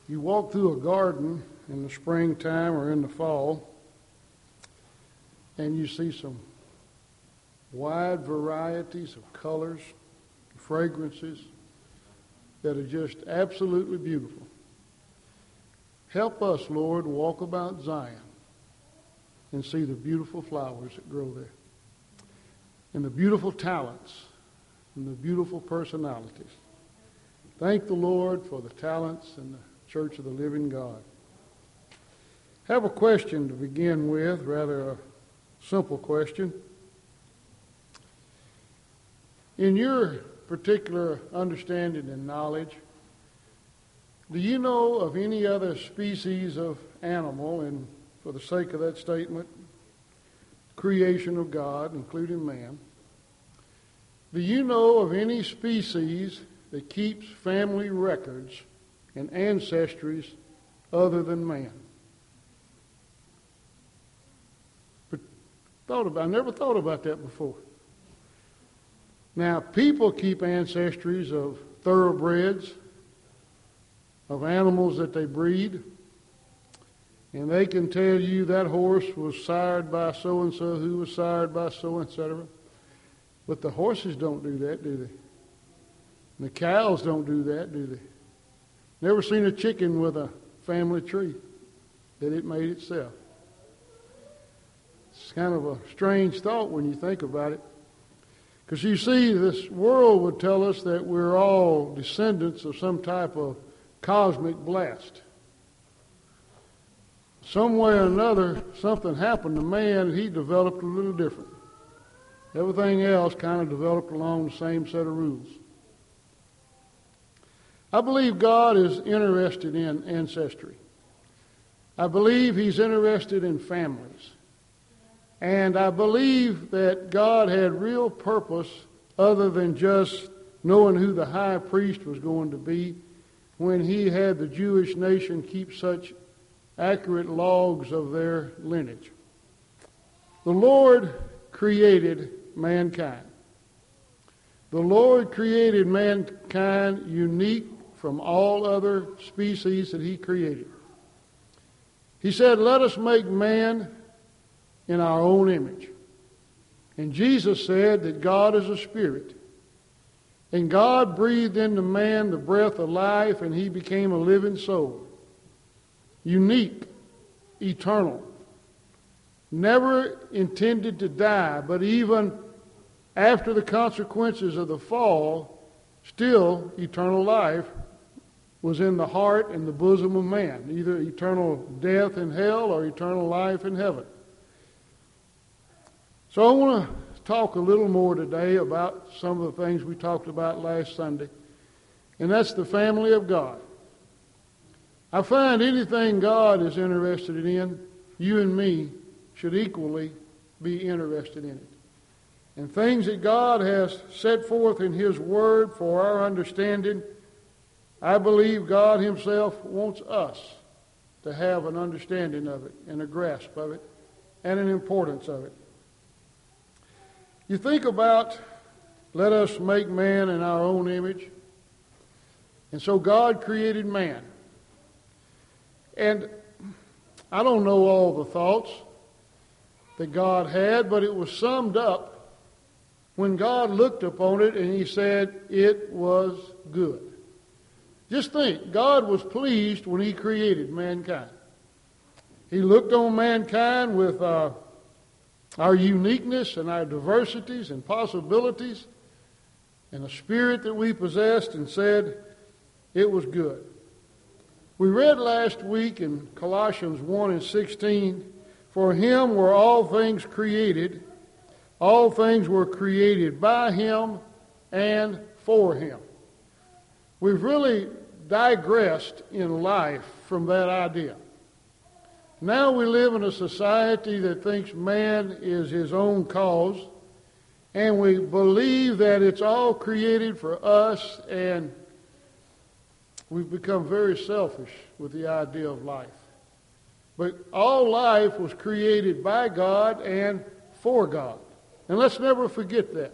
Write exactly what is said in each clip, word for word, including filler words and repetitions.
You walk through a garden in the springtime or in the fall, and you see some wide varieties of colors, fragrances that are just absolutely beautiful. Help us, Lord, walk about Zion and see the beautiful flowers that grow there, and the beautiful talents, and the beautiful personalities. Thank the Lord for the talents and the Church of the Living God. I have a question to begin with, rather a simple question. In your particular understanding and knowledge, do you know of any other species of animal, and for the sake of that statement, creation of God, including man, do you know of any species that keeps family records and ancestries other than man? But thought about, I never thought about that before. Now, people keep ancestries of thoroughbreds, of animals that they breed, and they can tell you that horse was sired by so-and-so, who was sired by so, et cetera. But the horses don't do that, do they? And the cows don't do that, do they? Never seen a chicken with a family tree that it made itself. It's kind of a strange thought when you think about it. Because you see, this world would tell us that we're all descendants of some type of cosmic blast. Some way or another, something happened to man, and he developed a little different. Everything else kind of developed along the same set of rules. I believe God is interested in ancestry. I believe He's interested in families. And I believe that God had real purpose other than just knowing who the high priest was going to be when He had the Jewish nation keep such accurate logs of their lineage. The Lord created mankind. The Lord created mankind unique from all other species that He created. He said, "Let us make man in our own image." And Jesus said that God is a spirit. And God breathed into man the breath of life, and he became a living soul. Unique, eternal. Never intended to die, but even after the consequences of the fall, still eternal life was in the heart and the bosom of man. Either eternal death in hell or eternal life in heaven. So I want to talk a little more today about some of the things we talked about last Sunday, and that's the family of God. I find anything God is interested in, you and me should equally be interested in it. And things that God has set forth in His Word for our understanding, I believe God Himself wants us to have an understanding of it and a grasp of it and an importance of it. You think about, let us make man in our own image. And so God created man. And I don't know all the thoughts that God had, but it was summed up when God looked upon it and He said it was good. Just think, God was pleased when He created mankind. He looked on mankind with uh, our uniqueness and our diversities and possibilities and the spirit that we possessed and said it was good. We read last week in Colossians one and sixteen, "For Him were all things created, all things were created by Him and for Him." We've really digressed in life from that idea. Now we live in a society that thinks man is his own cause, and we believe that it's all created for us, and we've become very selfish with the idea of life. But all life was created by God and for God. And let's never forget that.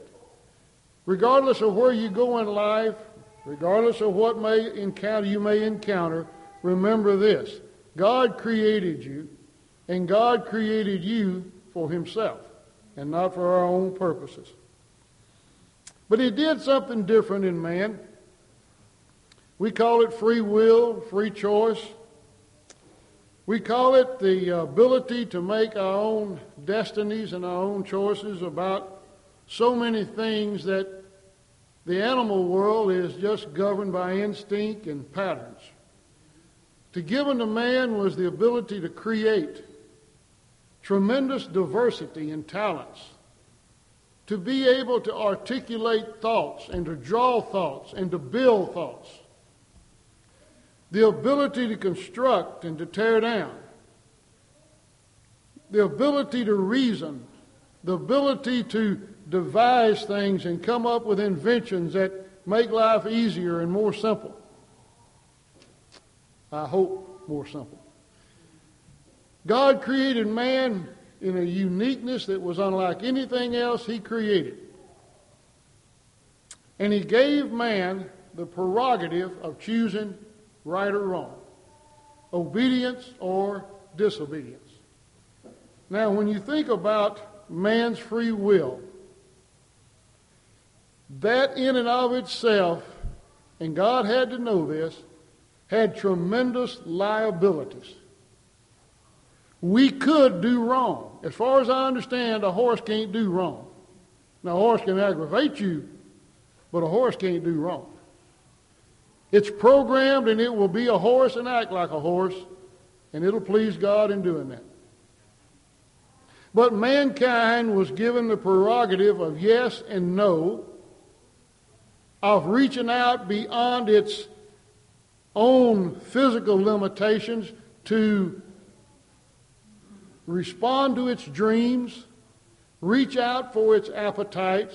Regardless of where you go in life, regardless of what may encounter you may encounter, remember this. God created you, and God created you for himself, and not for our own purposes. But he did something different in man. We call it free will, free choice. We call it the ability to make our own destinies and our own choices about so many things that the animal world is just governed by instinct and patterns. To given to man was the ability to create tremendous diversity in talents, to be able to articulate thoughts and to draw thoughts and to build thoughts, the ability to construct and to tear down, the ability to reason, the ability to devise things and come up with inventions that make life easier and more simple. I hope more simple. God created man in a uniqueness that was unlike anything else he created. And he gave man the prerogative of choosing right or wrong, obedience or disobedience. Now, when you think about man's free will, that in and of itself, and God had to know this, had tremendous liabilities. We could do wrong. As far as I understand, a horse can't do wrong. Now, a horse can aggravate you, but a horse can't do wrong. It's programmed, and it will be a horse and act like a horse, and it'll please God in doing that. But mankind was given the prerogative of yes and no, of reaching out beyond its own physical limitations to respond to its dreams, reach out for its appetites,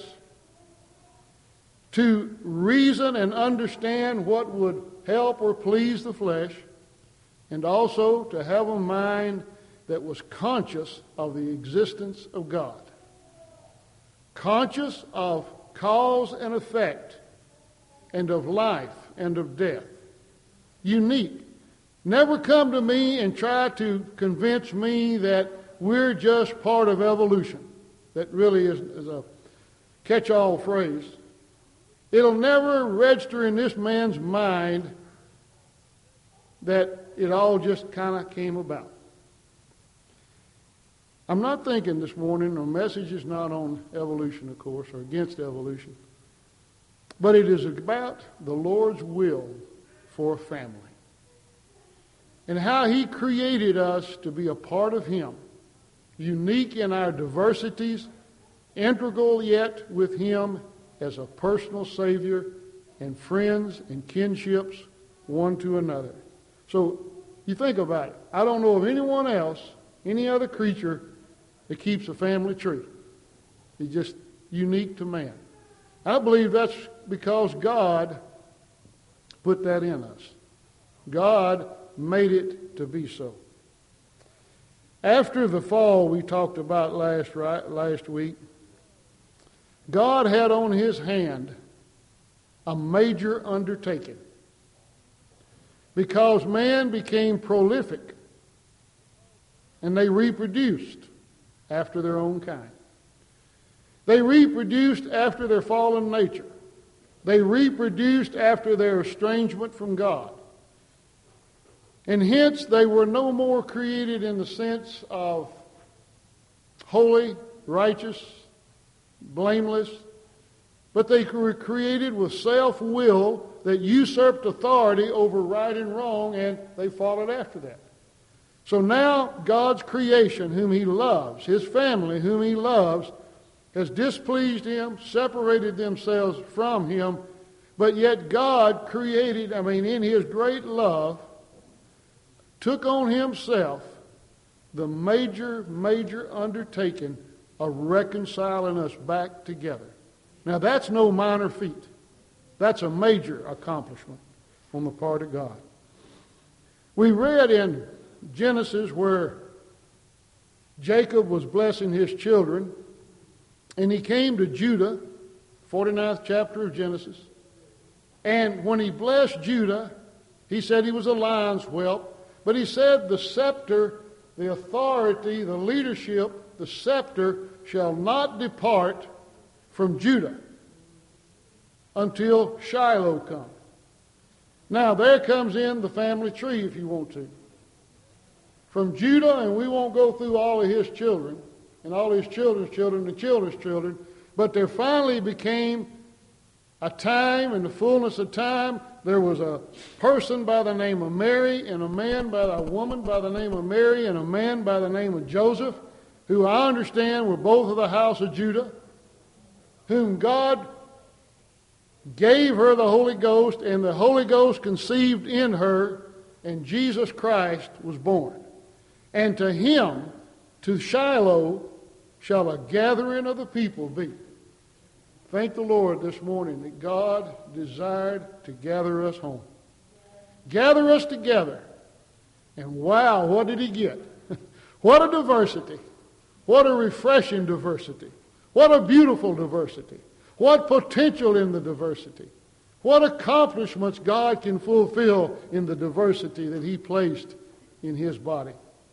to reason and understand what would help or please the flesh, and also to have a mind that was conscious of the existence of God, conscious of cause and effect, and of life and of death. Unique. Never come to me and try to convince me that we're just part of evolution. That really is, is a catch-all phrase. It'll never register in this man's mind that it all just kind of came about. I'm not thinking this morning, the message is not on evolution, of course, or against evolution, but it is about the Lord's will for a family and how he created us to be a part of him, unique in our diversities, integral yet with him as a personal Savior and friends and kinships one to another. So you think about it. I don't know of anyone else, any other creature that keeps a family tree. It's just unique to man. I believe that's because God put that in us. God made it to be so. After the fall we talked about last right, last week, God had on his hand a major undertaking because man became prolific and they reproduced after their own kind. They reproduced after their fallen nature. They reproduced after their estrangement from God. And hence they were no more created in the sense of holy, righteous, blameless, but they were created with self-will that usurped authority over right and wrong, and they followed after that. So now God's creation, whom he loves, his family, whom he loves, has displeased him, separated themselves from him, but yet God created, I mean, in his great love, took on himself the major, major undertaking of reconciling us back together. Now that's no minor feat. That's a major accomplishment on the part of God. We read in Genesis where Jacob was blessing his children, and he came to Judah, forty-ninth chapter of Genesis, and when he blessed Judah, He said he was a lion's whelp. But he said the scepter, the authority, the leadership, the scepter shall not depart from Judah until Shiloh comes. Now there comes in the family tree if you want to. From Judah, and we won't go through all of his children, and all his children's children and children's children, but there finally became a time, in the fullness of time, there was a person by the name of Mary, and a man by a woman by the name of Mary, and a man by the name of Joseph, who I understand were both of the house of Judah, whom God gave her the Holy Ghost, and the Holy Ghost conceived in her, and Jesus Christ was born. And to him, to Shiloh, shall a gathering of the people be. Thank the Lord this morning that God desired to gather us home. Gather us together. And wow, what did he get? What a diversity. What a refreshing diversity. What a beautiful diversity. What potential in the diversity. What accomplishments God can fulfill in the diversity that he placed in his body.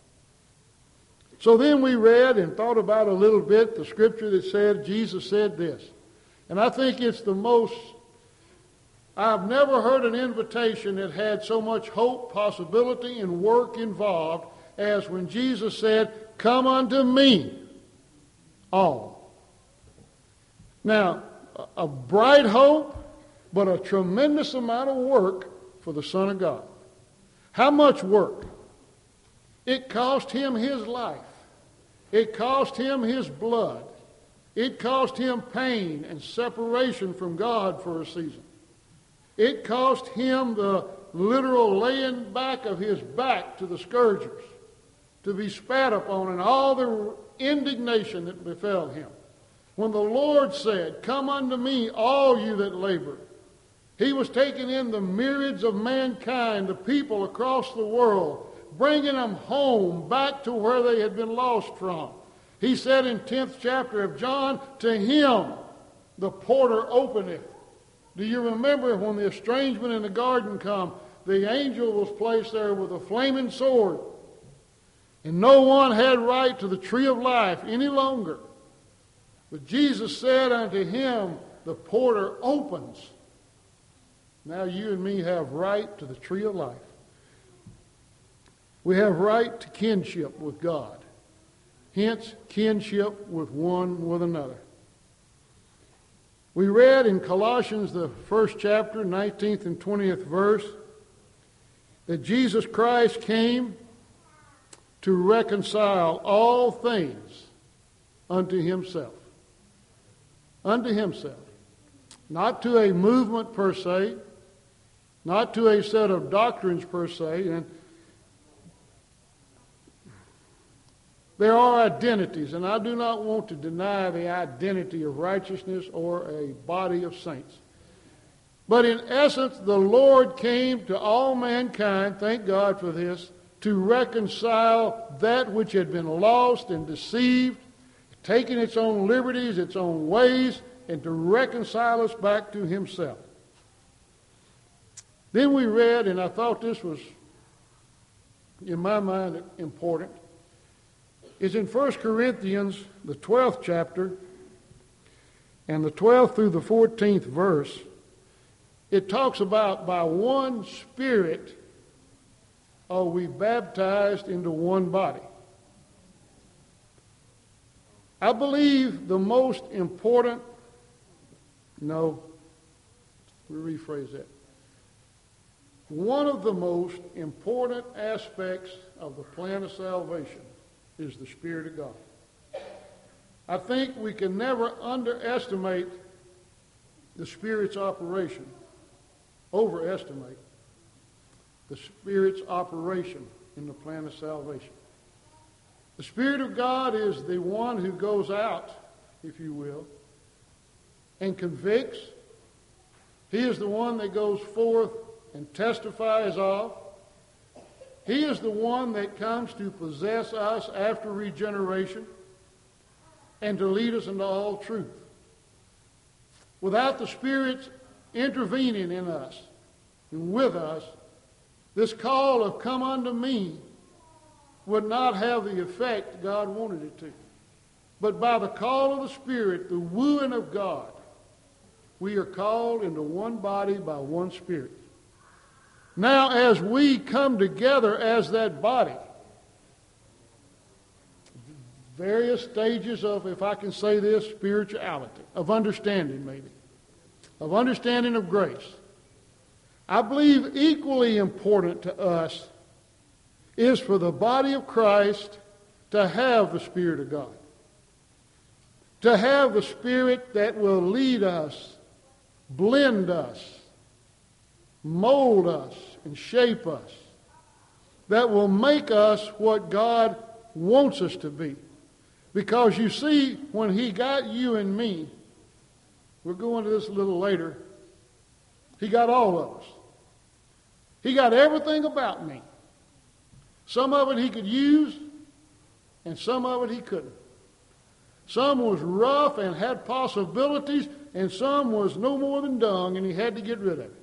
So then we read and thought about a little bit the scripture that said, Jesus said this. And I think it's the most, I've never heard an invitation that had so much hope, possibility, and work involved as when Jesus said, come unto me, all. Now, a bright hope, but a tremendous amount of work for the Son of God. How much work? It cost him his life. It cost him his blood. It cost him pain and separation from God for a season. It cost him the literal laying back of his back to the scourgers, to be spat upon, and all the indignation that befell him. When the Lord said, come unto me, all you that labor, he was taking in the myriads of mankind, the people across the world, bringing them home back to where they had been lost from. He said in tenth chapter of John, to him the porter openeth. Do you remember when the estrangement in the garden come, the angel was placed there with a flaming sword, and no one had right to the tree of life any longer. But Jesus said unto him, the porter opens. Now you and me have right to the tree of life. We have right to kinship with God. Hence, kinship with one with another. We read in Colossians, the first chapter, nineteenth and twentieth verse, that Jesus Christ came to reconcile all things unto himself. Unto himself. Not to a movement per se, not to a set of doctrines per se, and there are identities, and I do not want to deny the identity of righteousness or a body of saints. But in essence, the Lord came to all mankind, thank God for this, to reconcile that which had been lost and deceived, taking its own liberties, its own ways, and to reconcile us back to himself. Then we read, and I thought this was, in my mind, important, is in First Corinthians, the twelfth chapter, and the twelfth through the fourteenth verse. It talks about by one Spirit are we baptized into one body. I believe the most important, no, let me rephrase that. One of the most important aspects of the plan of salvation is the Spirit of God. I think we can never underestimate the Spirit's operation, overestimate the Spirit's operation in the plan of salvation. The Spirit of God is the one who goes out, if you will, and convicts. He is the one that goes forth and testifies of. He is the one that comes to possess us after regeneration and to lead us into all truth. Without the Spirit intervening in us and with us, this call of come unto me would not have the effect God wanted it to. But by the call of the Spirit, the wooing of God, we are called into one body by one Spirit. Now, as we come together as that body, various stages of, if I can say this, spirituality, of understanding maybe, of understanding of grace. I believe equally important to us is for the body of Christ to have the Spirit of God. To have the Spirit that will lead us, blend us, mold us, and shape us. That will make us what God wants us to be. Because you see, when He got you and me, we'll go into this a little later, He got all of us. He got everything about me. Some of it He could use, and some of it He couldn't. Some was rough and had possibilities, and some was no more than dung, and He had to get rid of it.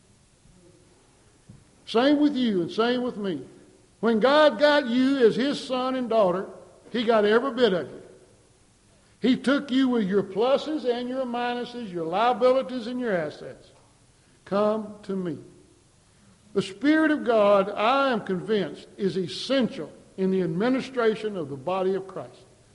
Same with you and same with me. When God got you as His son and daughter, He got every bit of you. He took you with your pluses and your minuses, your liabilities and your assets. Come to me. The Spirit of God, I am convinced, is essential in the administration of the body of Christ.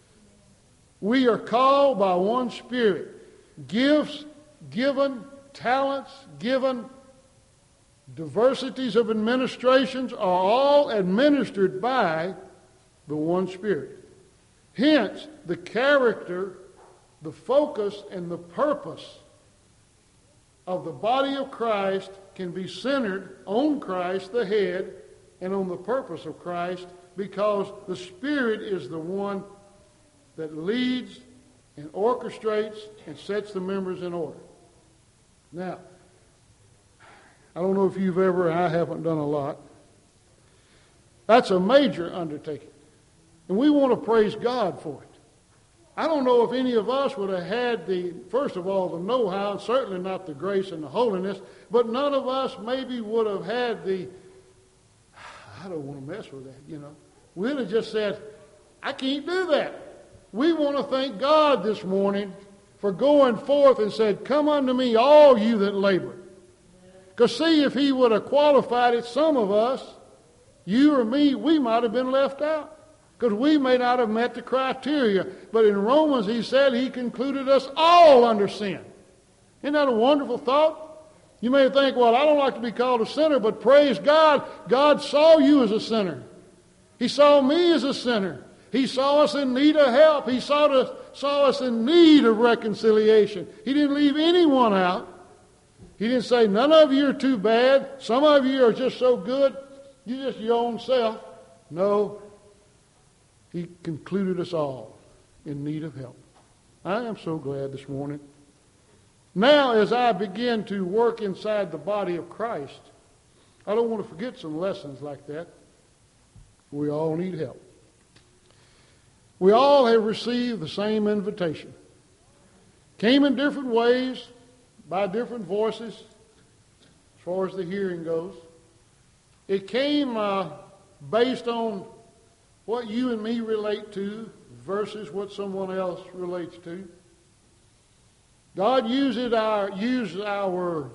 We are called by one Spirit. Gifts given, talents given, diversities of administrations are all administered by the one Spirit. Hence, the character, the focus, and the purpose of the body of Christ can be centered on Christ, the head, and on the purpose of Christ, because the Spirit is the one that leads and orchestrates and sets the members in order. Now, I don't know if you've ever, I haven't done a lot. That's a major undertaking. And we want to praise God for it. I don't know if any of us would have had the, first of all, the know-how, and certainly not the grace and the holiness, but none of us maybe would have had the, I don't want to mess with that, you know. We'd have just said, I can't do that. We want to thank God this morning for going forth and said, come unto me, all you that labor. Because see, if He would have qualified it, some of us, you or me, we might have been left out. Because we may not have met the criteria. But in Romans, He said He concluded us all under sin. Isn't that a wonderful thought? You may think, well, I don't like to be called a sinner, but praise God, God saw you as a sinner. He saw me as a sinner. He saw us in need of help. He saw us, saw us in need of reconciliation. He didn't leave anyone out. He didn't say, none of you are too bad. Some of you are just so good. You just your own self. No. He concluded us all in need of help. I am so glad this morning. Now, as I begin to work inside the body of Christ, I don't want to forget some lessons like that. We all need help. We all have received the same invitation. Came in different ways, by different voices, as far as the hearing goes. It came uh, based on what you and me relate to versus what someone else relates to. God used our, used our,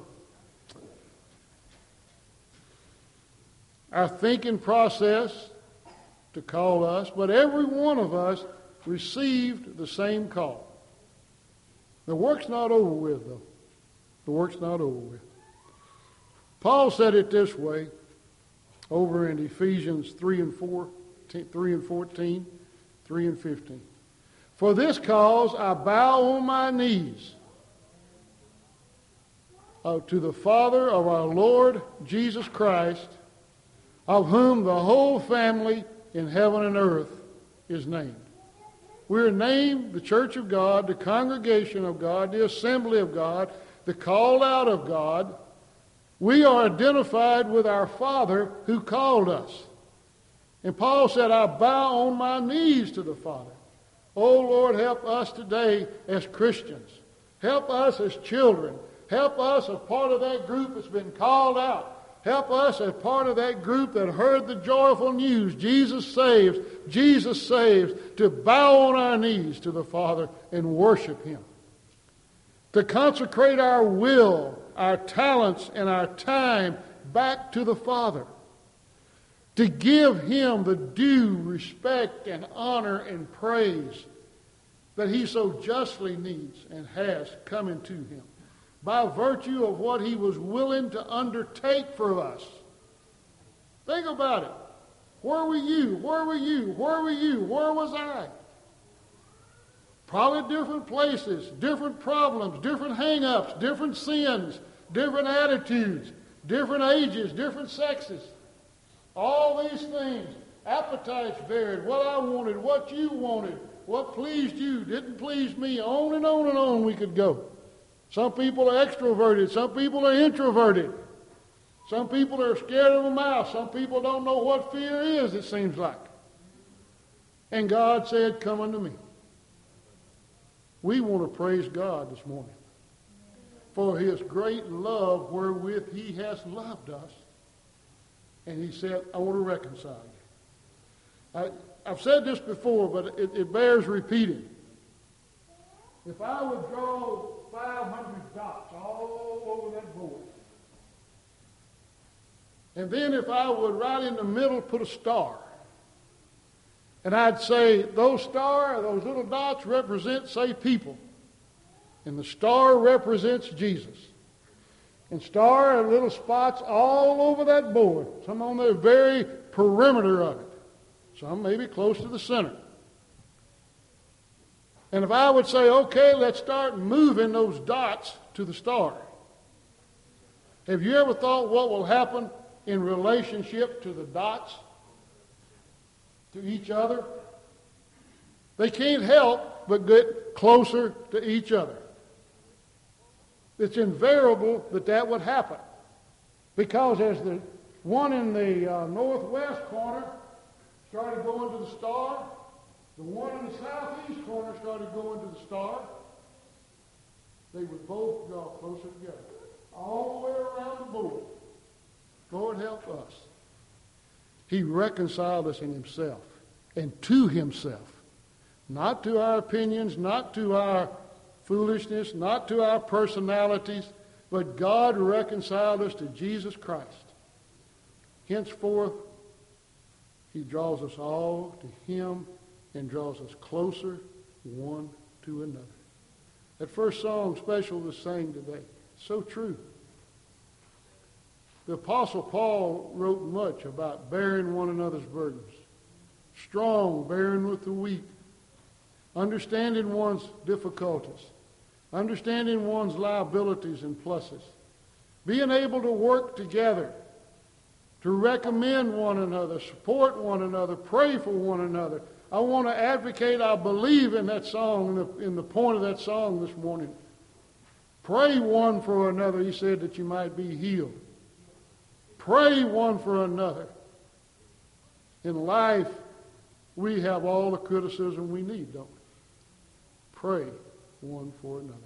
our thinking process to call us, but every one of us received the same call. The work's not over with, though. The work's not over with. Paul said it this way over in Ephesians three and four. three and fourteen, three and fifteen. For this cause I bow on my knees uh, to the Father of our Lord Jesus Christ, of whom the whole family in heaven and earth is named. We're named the church of God, the congregation of God, the assembly of God, the called out of God. We are identified with our Father who called us. And Paul said, I bow on my knees to the Father. Oh, Lord, help us today as Christians. Help us as children. Help us as part of that group that's been called out. Help us as part of that group that heard the joyful news, Jesus saves, Jesus saves, to bow on our knees to the Father and worship Him. To consecrate our will, our talents, and our time back to the Father. To give Him the due respect and honor and praise that He so justly needs and has coming to Him, by virtue of what He was willing to undertake for us. Think about it. Where were you? Where were you? Where were you? Where was I? Probably different places, different problems, different hang-ups, different sins, different attitudes, different ages, different sexes. All these things, appetites varied, what I wanted, what you wanted, what pleased you, didn't please me, on and on and on we could go. Some people are extroverted, some people are introverted. Some people are scared of a mouse, some people don't know what fear is, it seems like. And God said, come unto me. We want to praise God this morning for His great love wherewith He has loved us. And He said, I want to reconcile you. I, I've said this before, but it, it bears repeating. If I would draw five hundred dots all over that board, and then if I would right in the middle put a star, and I'd say those stars, those little dots represent, say, people, and the star represents Jesus. And star and little spots all over that board, some on the very perimeter of it, some maybe close to the center. And if I would say, okay, let's start moving those dots to the star. Have you ever thought what will happen in relationship to the dots, to each other? They can't help but get closer to each other. It's invariable that that would happen. Because as the one in the uh, northwest corner started going to the star, the one in the southeast corner started going to the star, they would both draw closer together. All the way around the board. Lord help us. He reconciled us in Himself and to Himself. Not to our opinions, not to our foolishness, not to our personalities, but God reconciled us to Jesus Christ. Henceforth, He draws us all to Him and draws us closer one to another. That first song special was sang today. So true. The Apostle Paul wrote much about bearing one another's burdens. Strong, bearing with the weak. Understanding one's difficulties. Understanding one's liabilities and pluses. Being able to work together. To recommend one another, support one another, pray for one another. I want to advocate, I believe in that song, in the, in the point of that song this morning. Pray one for another, he said, that you might be healed. Pray one for another. In life, we have all the criticism we need, don't we? Pray one for another.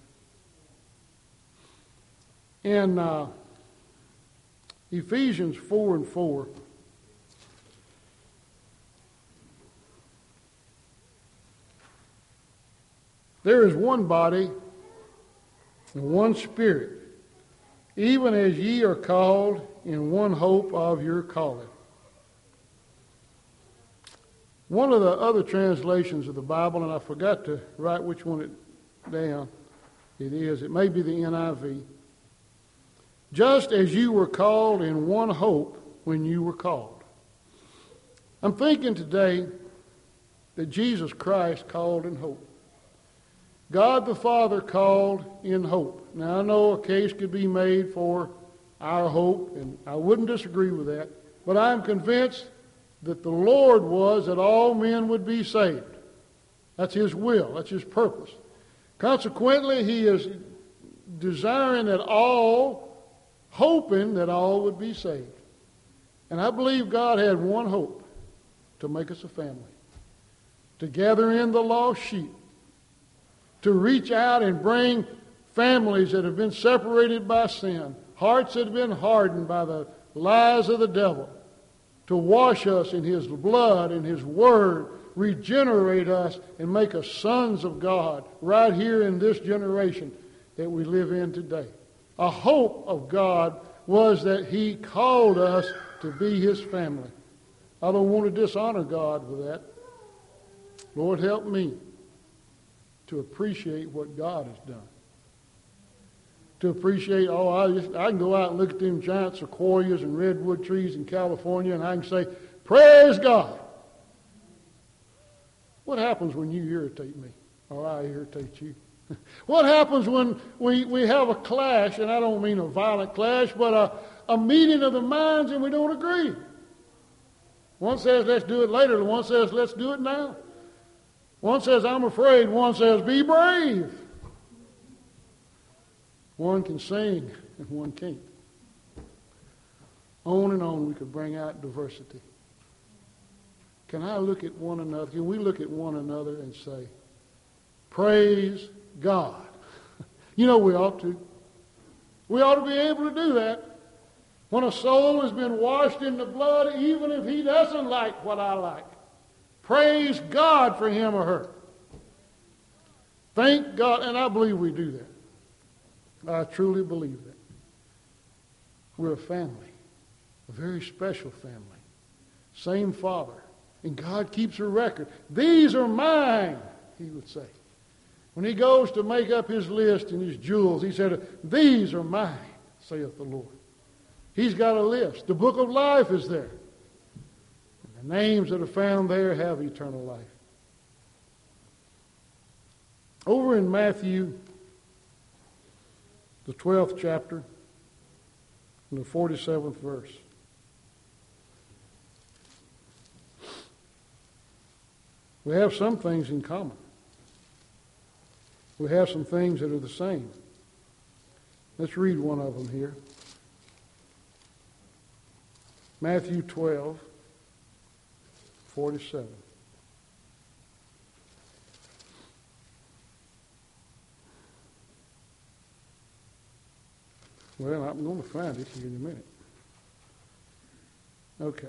In uh, Ephesians four and four, there is one body and one Spirit, even as ye are called in one hope of your calling. One of the other translations of the Bible, and I forgot to write which one it down, it is, it may be the N I V. Just as you were called in one hope when you were called. I'm thinking today that Jesus Christ called in hope. God the Father called in hope. Now I know a case could be made for our hope, and I wouldn't disagree with that, but I'm convinced that the Lord was that all men would be saved. That's His will. That's His purpose. Consequently, He is desiring that all, hoping that all would be saved. And I believe God had one hope, to make us a family, to gather in the lost sheep, to reach out and bring families that have been separated by sin hearts that have been hardened by the lies of the devil, to wash us in His blood and His Word, regenerate us, and make us sons of God right here in this generation that we live in today. A hope of God was that He called us to be His family. I don't want to dishonor God with that. Lord, help me to appreciate what God has done. To appreciate, oh, I, just, I can go out and look at them giant sequoias and redwood trees in California and I can say, praise God. What happens when you irritate me or I irritate you? What happens when we, we have a clash, and I don't mean a violent clash, but a, a meeting of the minds and we don't agree? One says, let's do it later. The one says, let's do it now. One says, I'm afraid. One says, be brave. One can sing and one can't. On and on we could bring out diversity. Can I look at one another? Can we look at one another and say, praise God? You know we ought to. We ought to be able to do that. When a soul has been washed in the blood, even if he doesn't like what I like, praise God for him or her. Thank God, and I believe we do that. I truly believe that. We're a family, a very special family. Same Father. And God keeps a record. These are mine, He would say. When He goes to make up His list and His jewels, He said, these are mine, saith the Lord. He's got a list. The book of life is there. And the names that are found there have eternal life. Over in Matthew, the twelfth chapter, in the forty-seventh verse. We have some things in common. We have some things that are the same. Let's read one of them here. Matthew twelve, forty-seven. Well, I'm going to find it here in a minute. Okay.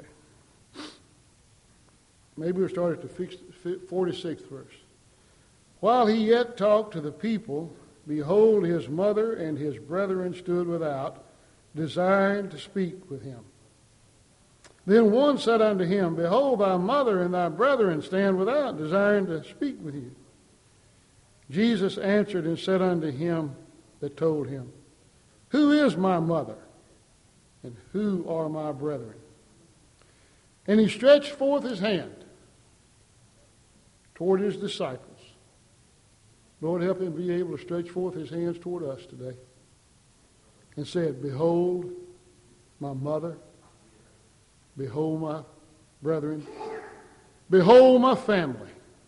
Maybe we'll start at the forty-sixth verse. While he yet talked to the people, behold, his mother and his brethren stood without, desiring to speak with him. Then one said unto him, behold, thy mother and thy brethren stand without, desiring to speak with you. Jesus answered and said unto him that told him, who is my mother, and who are my brethren? And he stretched forth his hand toward his disciples. Lord, help him be able to stretch forth his hands toward us today. And said, behold my mother, behold my brethren, behold my family.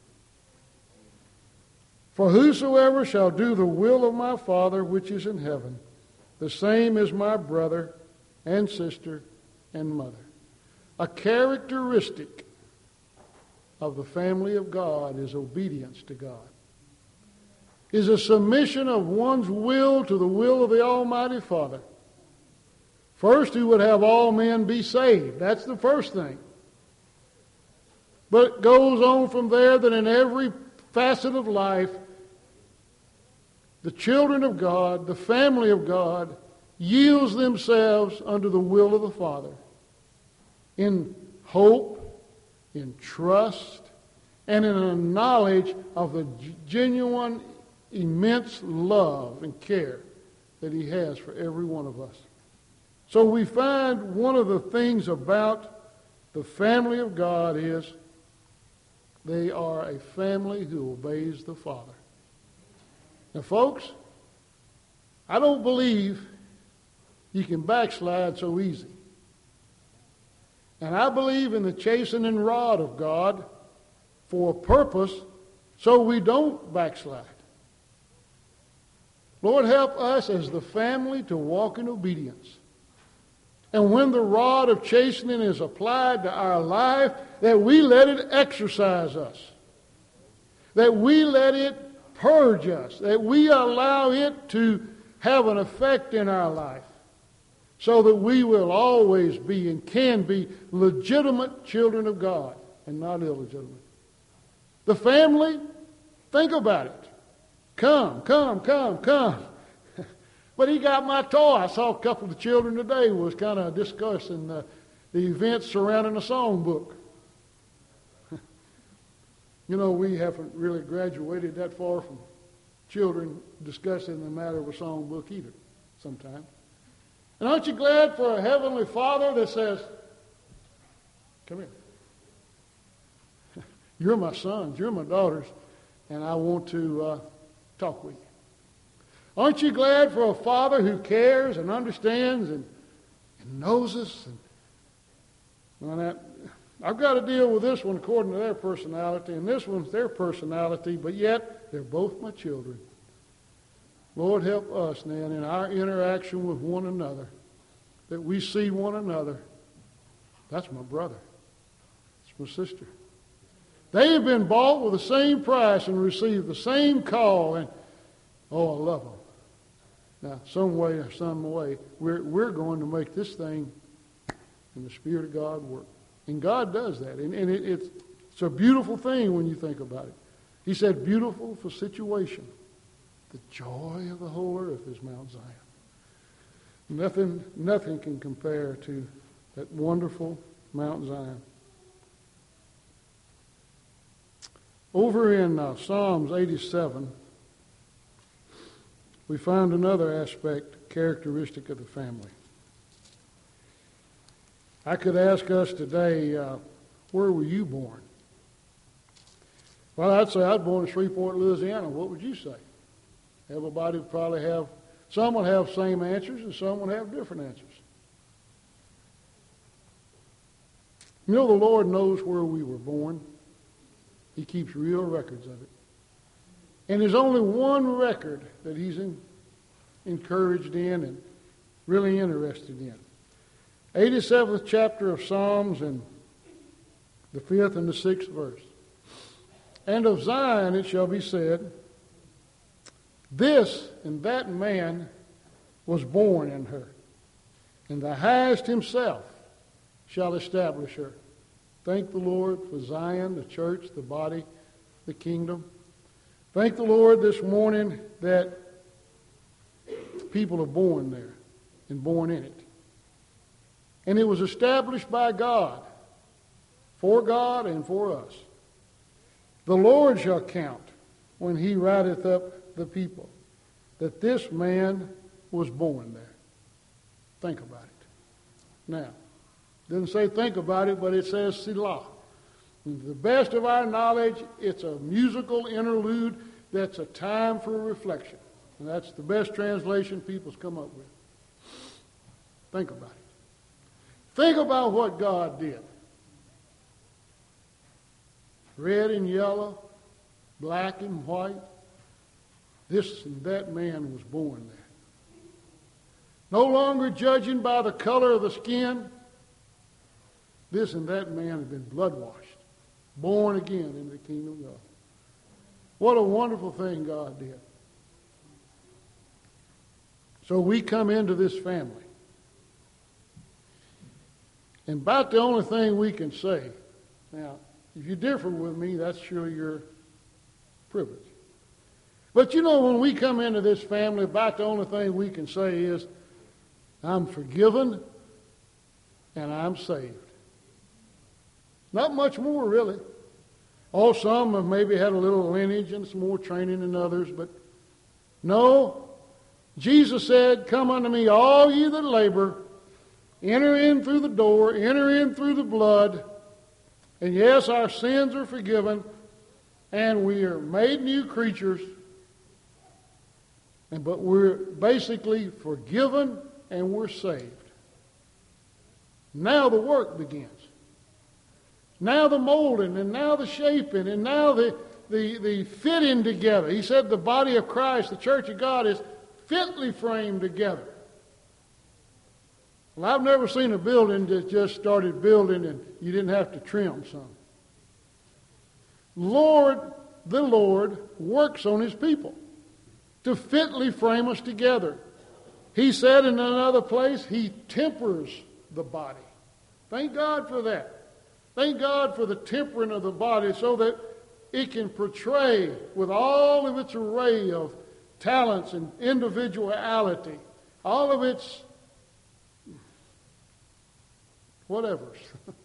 For whosoever shall do the will of my Father which is in heaven, the same is my brother and sister and mother. A characteristic of the family of God is obedience to God. Is a submission of one's will to the will of the Almighty Father. First, He would have all men be saved. That's the first thing. But it goes on from there that in every facet of life, the children of God, the family of God, yields themselves under the will of the Father in hope, in trust, and in a knowledge of the genuine, immense love and care that He has for every one of us. So we find one of the things about the family of God is they are a family who obeys the Father. Now, folks, I don't believe you can backslide so easy. And I believe in the chastening rod of God for a purpose so we don't backslide. Lord, help us as the family to walk in obedience. And when the rod of chastening is applied to our life, that we let it exercise us. That we let it purge us. That we allow it to have an effect in our life. so that we will always be and can be legitimate children of God and not illegitimate. The family, think about it. Come, come, come, come. But he got my toy. I saw a couple of the children today was kind of discussing the, the events surrounding a songbook. You know, we haven't really graduated that far from children discussing the matter of a songbook either sometimes. And aren't you glad for a heavenly Father that says, come here. You're my sons, you're my daughters, and I want to uh, talk with you. Aren't you glad for a Father who cares and understands and, and knows us? And, well, that, I've got to deal with this one according to their personality, and this one's their personality, but yet they're both my children. Lord, help us, then, in our interaction with one another, that we see one another. That's my brother. It's my sister. They have been bought with the same price and received the same call, and oh, I love them. Now, some way or some way, we're, we're going to make this thing in the Spirit of God work. And God does that. And, and it, it's, it's a beautiful thing when you think about it. He said, beautiful for situation. The joy of the whole earth is Mount Zion. Nothing, nothing can compare to that wonderful Mount Zion. Over in uh, Psalms eighty-seven, we find another aspect, characteristic of the family. I could ask us today, uh, where were you born? Well, I'd say I was born in Shreveport, Louisiana. What would you say? Everybody would probably have, some would have same answers and some would have different answers. You know, the Lord knows where we were born. He keeps real records of it. And there's only one record that he's in, encouraged in and really interested in. eighty-seventh chapter of Psalms and the fifth and the sixth verse. And of Zion it shall be said, this and that man was born in her, and the highest himself shall establish her. Thank the Lord for Zion, the church, the body, the kingdom. Thank the Lord this morning that people are born there and born in it. And it was established by God, for God and for us. The Lord shall count when he writeth up the people, that this man was born there. Think about it. Now, it doesn't say think about it, but it says Selah. To the best of our knowledge, it's a musical interlude that's a time for reflection. And that's the best translation people's come up with. Think about it. Think about what God did. Red and yellow, black and white. This and that man was born there. No longer judging by the color of the skin. This and that man had been blood-washed, born again into the kingdom of God. What a wonderful thing God did. So we come into this family. And about the only thing we can say, now, if you differ with me, that's sure your privilege. But you know, when we come into this family, about the only thing we can say is, I'm forgiven and I'm saved. Not much more, really. Oh, some have maybe had a little lineage and some more training than others, but no. Jesus said, come unto me, all ye that labor, enter in through the door, enter in through the blood, and yes, our sins are forgiven, and we are made new creatures, and but we're basically forgiven and we're saved. Now the work begins. Now the molding, and now the shaping, and now the, the, the fitting together. He said the body of Christ, the church of God, is fitly framed together. Well, I've never seen a building that just started building and you didn't have to trim some. Lord, the Lord works on his people to fitly frame us together. He said in another place, he tempers the body. Thank God for that. Thank God for the tempering of the body so that it can portray with all of its array of talents and individuality, all of its whatevers,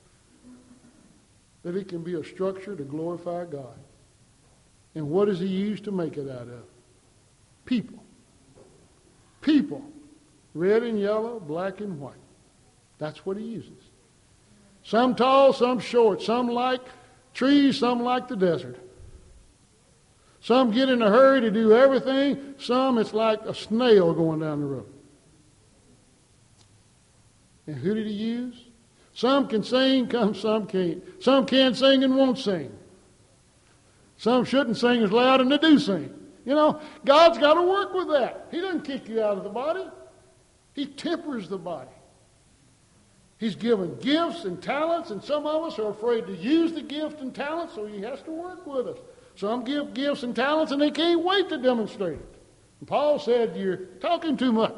that it can be a structure to glorify God. And what does he use to make it out of? People. People. Red and yellow, black and white. That's what he uses. Some tall, some short. Some like trees, some like the desert. Some get in a hurry to do everything. Some it's like a snail going down the road. And who did he use? Some can sing, some can't. Some can sing and won't sing. Some shouldn't sing as loud and they do sing. You know, God's got to work with that. He doesn't kick you out of the body. He tempers the body. He's given gifts and talents, and some of us are afraid to use the gift and talent, so he has to work with us. Some give gifts and talents, and they can't wait to demonstrate it. And Paul said, you're talking too much.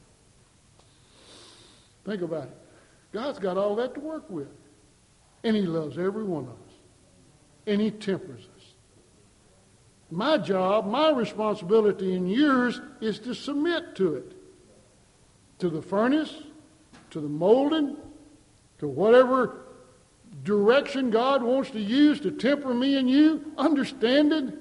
Think about it. God's got all that to work with. And he loves every one of us. And he tempers us. My job, my responsibility, and yours is to submit to it. To the furnace, to the molding, to whatever direction God wants to use to temper me and you. Understand it?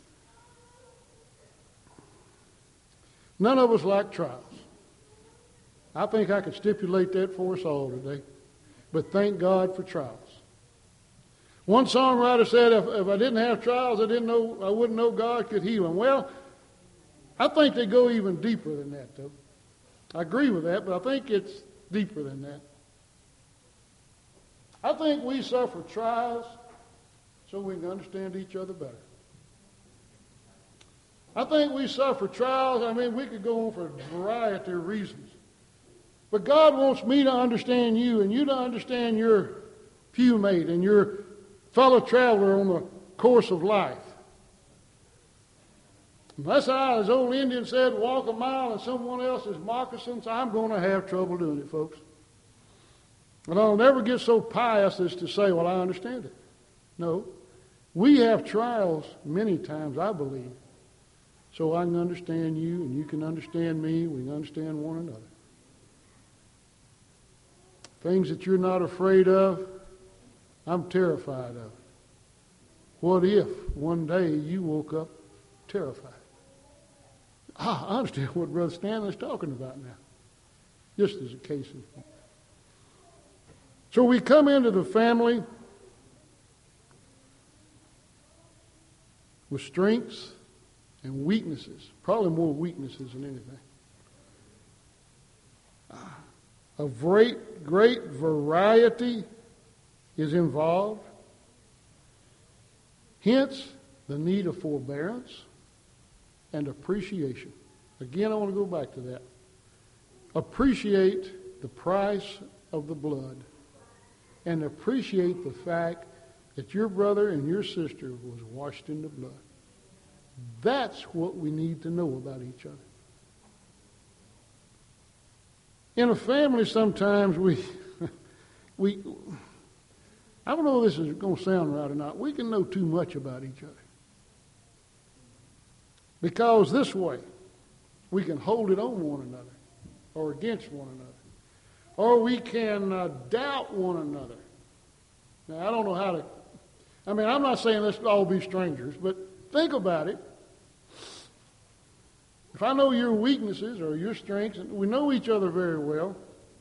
None of us like trials. I think I could stipulate that for us all today. But thank God for trials. One songwriter said, if, if I didn't have trials, I didn't know I wouldn't know God could heal them. Well, I think they go even deeper than that, though. I agree with that, but I think it's deeper than that. I think we suffer trials so we can understand each other better. I think we suffer trials. I mean, we could go on for a variety of reasons. But God wants me to understand you and you to understand your pewmate and your fellow traveler on the course of life. Unless I, as old Indian said, walk a mile in someone else's moccasins, I'm going to have trouble doing it, folks. And I'll never get so pious as to say, well, I understand it. No. We have trials many times, I believe, so I can understand you and you can understand me. We can understand one another. Things that you're not afraid of, I'm terrified of. What if one day you woke up terrified? Ah, I understand what Brother Stanley's talking about now. Just as a case in point. So we come into the family with strengths and weaknesses, probably more weaknesses than anything. A great, great variety is involved. Hence, the need of forbearance and appreciation. Again, I want to go back to that. Appreciate the price of the blood and appreciate the fact that your brother and your sister was washed in the blood. That's what we need to know about each other. In a family, sometimes we, we, I don't know if this is going to sound right or not, we can know too much about each other. Because this way, we can hold it on one another or against one another. Or we can uh, doubt one another. Now, I don't know how to, I mean, I'm not saying let's all be strangers, but think about it. If I know your weaknesses or your strengths, and we know each other very well,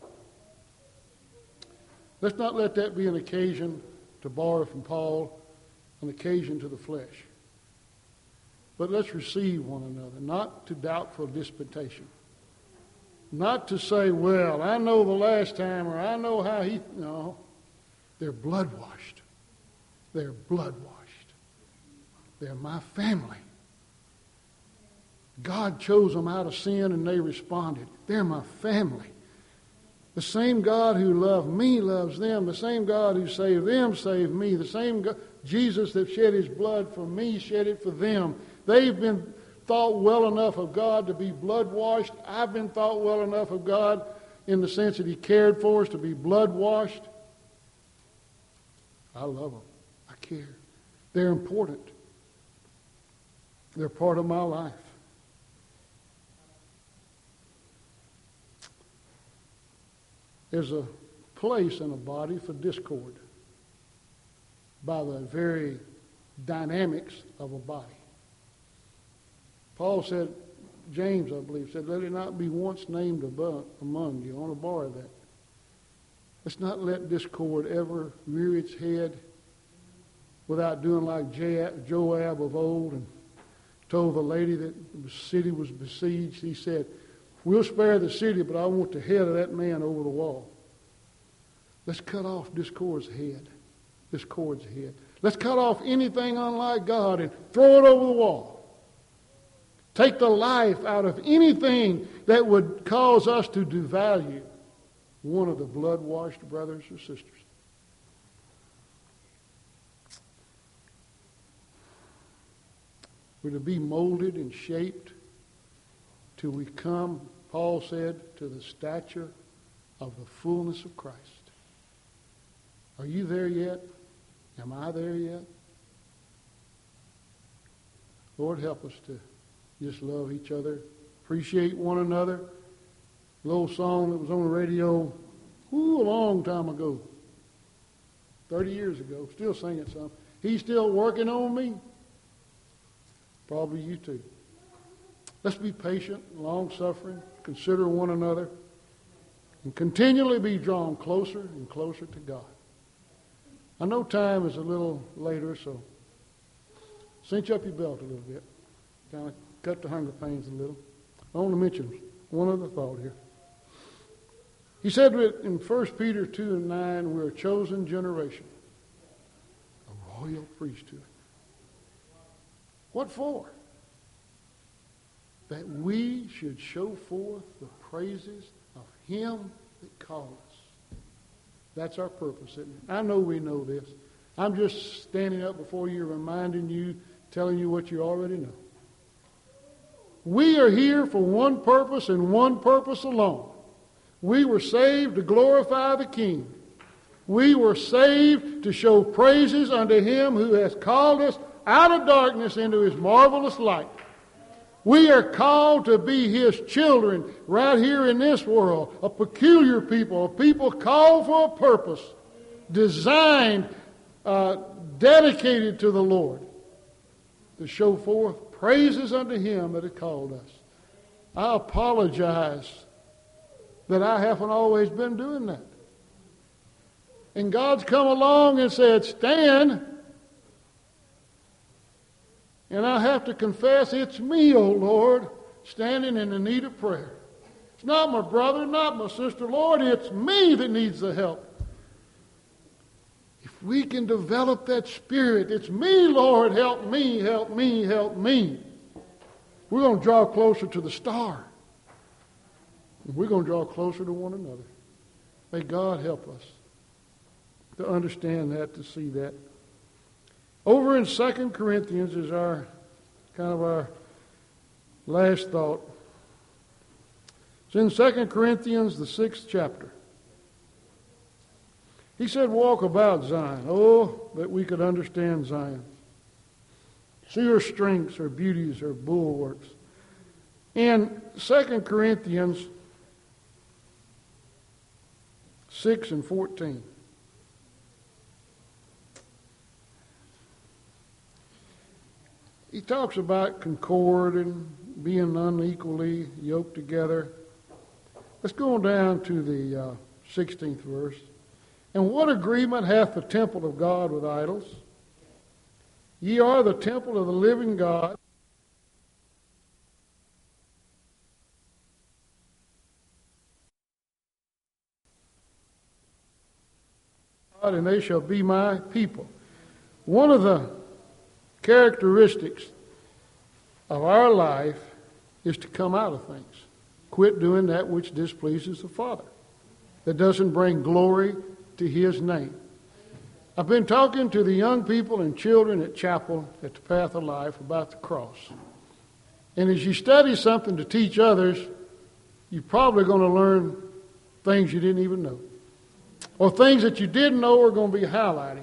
let's not let that be an occasion, to borrow from Paul, an occasion to the flesh. But let's receive one another, not to doubtful disputation. Not to say, well, I know the last time, or I know how he... No, they're blood-washed. They're blood-washed. They're my family. God chose them out of sin and they responded. They're my family. The same God who loved me loves them. The same God who saved them saved me. The same God, Jesus that shed his blood for me shed it for them. They've been thought well enough of God to be blood-washed. I've been thought well enough of God in the sense that He cared for us to be blood-washed. I love them. I care. They're important. They're part of my life. There's a place in a body for discord by the very dynamics of a body. Paul said, James, I believe, said, let it not be once named above, among you. I want to borrow that. Let's not let discord ever rear its head without doing like Joab of old and told the lady that the city was besieged. He said, we'll spare the city, but I want the head of that man over the wall. Let's cut off discord's head. Discord's head. Let's cut off anything unlike God and throw it over the wall. Take the life out of anything that would cause us to devalue one of the blood-washed brothers or sisters. We're to be molded and shaped till we come, Paul said, to the stature of the fullness of Christ. Are you there yet? Am I there yet? Lord, help us to just love each other, appreciate one another. A little song that was on the radio whoo, a long time ago, thirty years ago, still singing some. He's still working on me. Probably you too. Let's be patient, long-suffering, consider one another, and continually be drawn closer and closer to God. I know time is a little later, so cinch up your belt a little bit. Kind of cut the hunger pains a little. I want to mention one other thought here. He said that in First Peter two and nine, we're a chosen generation, a royal priesthood. What for? That we should show forth the praises of Him that called us. That's our purpose, isn't it? I know we know this. I'm just standing up before you, reminding you, telling you what you already know. We are here for one purpose and one purpose alone. We were saved to glorify the King. We were saved to show praises unto Him who has called us out of darkness into His marvelous light. We are called to be His children right here in this world, a peculiar people, a people called for a purpose, designed, uh, dedicated to the Lord, to show forth praises unto Him that has called us. I apologize that I haven't always been doing that. And God's come along and said, stand. And I have to confess, it's me, O Lord, standing in the need of prayer. It's not my brother, not my sister. Lord, it's me that needs the help. If we can develop that spirit, it's me, Lord, help me, help me, help me. We're going to draw closer to the star. And we're going to draw closer to one another. May God help us to understand that, to see that. Over in Second Corinthians is our kind of our last thought. It's in Second Corinthians, the sixth chapter. He said, walk about Zion. Oh, that we could understand Zion. See her strengths, her beauties, her bulwarks. In Second Corinthians six and fourteen. He talks about concord and being unequally yoked together. Let's go down to the uh, sixteenth verse. And what agreement hath the temple of God with idols? Ye are the temple of the living God. And they shall be my people. One of the characteristics of our life is to come out of things. Quit doing that which displeases the Father, that doesn't bring glory to His name. I've been talking to the young people and children at chapel at the Path of Life about the cross. And as you study something to teach others, you're probably going to learn things you didn't even know. Or things that you didn't know are going to be highlighted.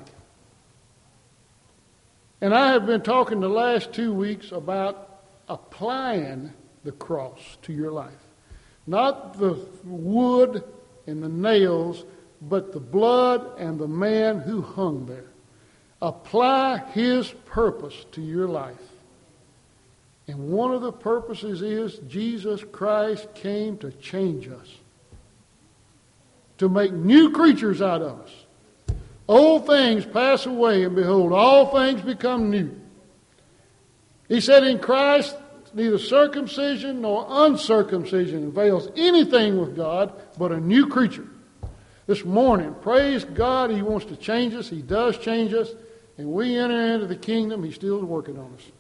And I have been talking the last two weeks about applying the cross to your life. Not the wood and the nails, but the blood and the man who hung there. Apply his purpose to your life. And one of the purposes is Jesus Christ came to change us. To make new creatures out of us. Old things pass away, and behold, all things become new. He said in Christ, neither circumcision nor uncircumcision avails anything with God but a new creature. This morning, praise God, He wants to change us. He does change us. And we enter into the kingdom. He's still working on us.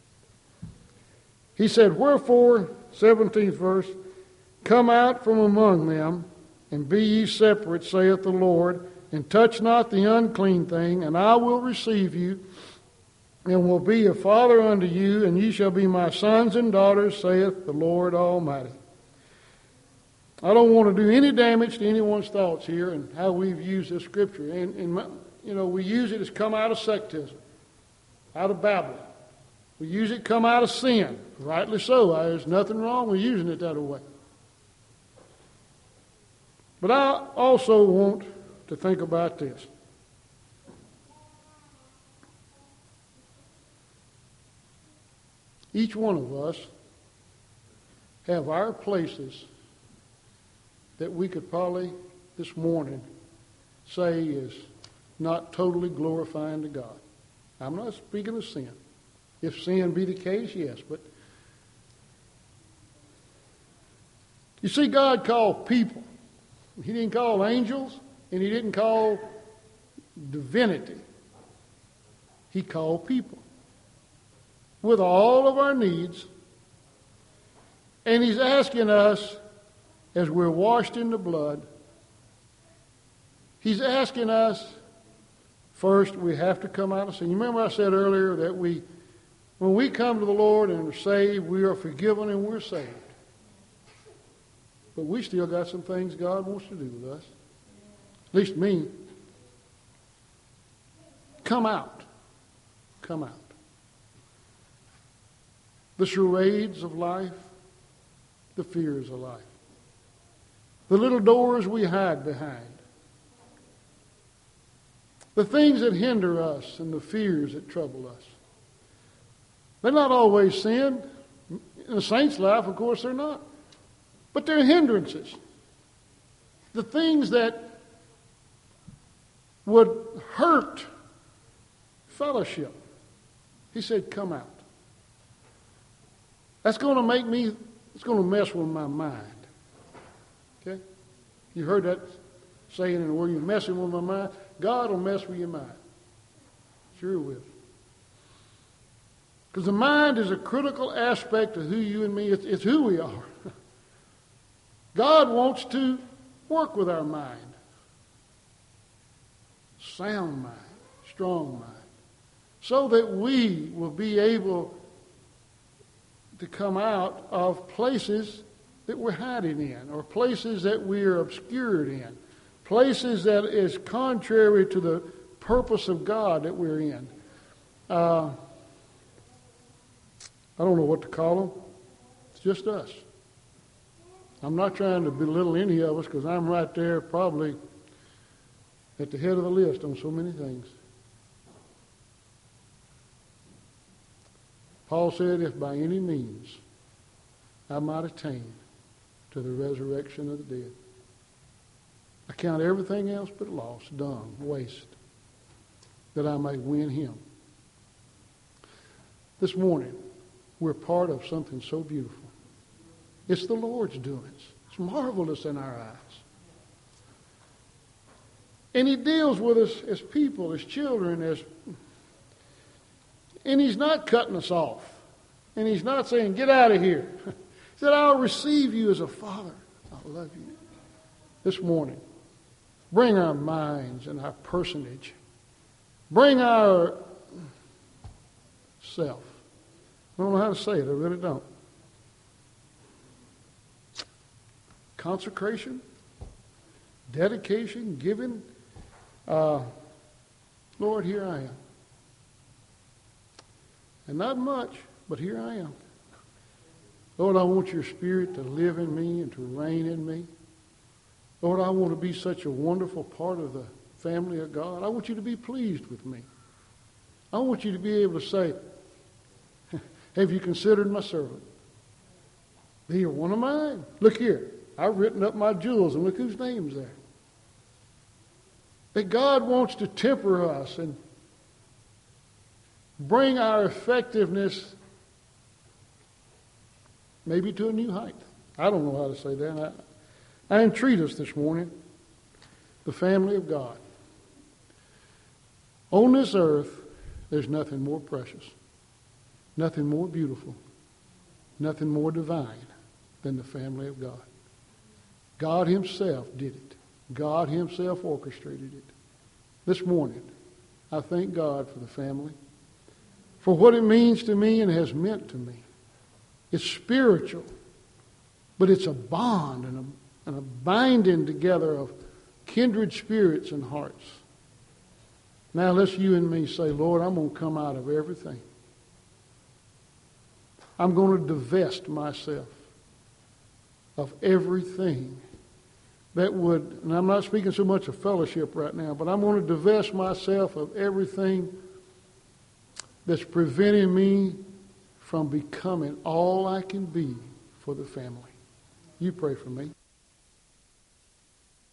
He said, wherefore, seventeenth verse, come out from among them, and be ye separate, saith the Lord, and touch not the unclean thing, and I will receive you, and will be a father unto you, and ye shall be my sons and daughters, saith the Lord Almighty. I don't want to do any damage to anyone's thoughts here and how we've used this scripture. And, and you know, we use it as come out of sectism, out of Babylon. We use it come out of sin, rightly so. There's nothing wrong with using it that way. But I also want to think about this. Each one of us have our places that we could probably this morning say is not totally glorifying to God. I'm not speaking of sin. If sin be the case, yes. But you see, God called people. He didn't call angels, and He didn't call divinity. He called people with all of our needs. And He's asking us, as we're washed in the blood, He's asking us, first, we have to come out of sin. You remember I said earlier that we, when we come to the Lord and are saved, we are forgiven and we're saved. But we still got some things God wants to do with us. At least me. Come out. Come out. The charades of life, the fears of life. The little doors we hide behind. The things that hinder us and the fears that trouble us. They're not always sin. In a saint's life, of course, they're not. But they're hindrances. The things that would hurt fellowship. He said, come out. That's going to make me, it's going to mess with my mind. Okay? You heard that saying in the word, you're messing with my mind. God will mess with your mind. Sure will. Because the mind is a critical aspect of who you and me, it's, it's who we are. God wants to work with our mind. Sound mind, strong mind. So that we will be able to come out of places that we're hiding in, or places that we're obscured in, places that is contrary to the purpose of God that we're in. Uh, I don't know what to call them. It's just us. I'm not trying to belittle any of us because I'm right there probably at the head of the list on so many things. Paul said, if by any means I might attain to the resurrection of the dead, I count everything else but loss, dung, waste, that I may win Him. This morning, we're part of something so beautiful. It's the Lord's doings. It's marvelous in our eyes. And He deals with us as people, as children, as and He's not cutting us off. And He's not saying, get out of here. He said, I'll receive you as a father. I love you. This morning, bring our minds and our personage. Bring our self. I don't know how to say it. I really don't. consecration, dedication, giving. Uh, Lord, here I am. And not much, but here I am. Lord, I want your Spirit to live in me and to reign in me. Lord, I want to be such a wonderful part of the family of God. I want you to be pleased with me. I want you to be able to say, have you considered my servant? They are one of mine. Look here. I've written up my jewels, and look whose name's there. That God wants to temper us and bring our effectiveness maybe to a new height. I don't know how to say that. I, I entreat us this morning, the family of God. On this earth, there's nothing more precious, nothing more beautiful, nothing more divine than the family of God. God himself did it. God himself orchestrated it. This morning, I thank God for the family, for what it means to me and has meant to me. It's spiritual, but it's a bond and a, and a binding together of kindred spirits and hearts. Now let's you and me say, Lord, I'm going to come out of everything. I'm going to divest myself of everything that would, and I'm not speaking so much of fellowship right now, but I'm going to divest myself of everything that's preventing me from becoming all I can be for the family. You pray for me.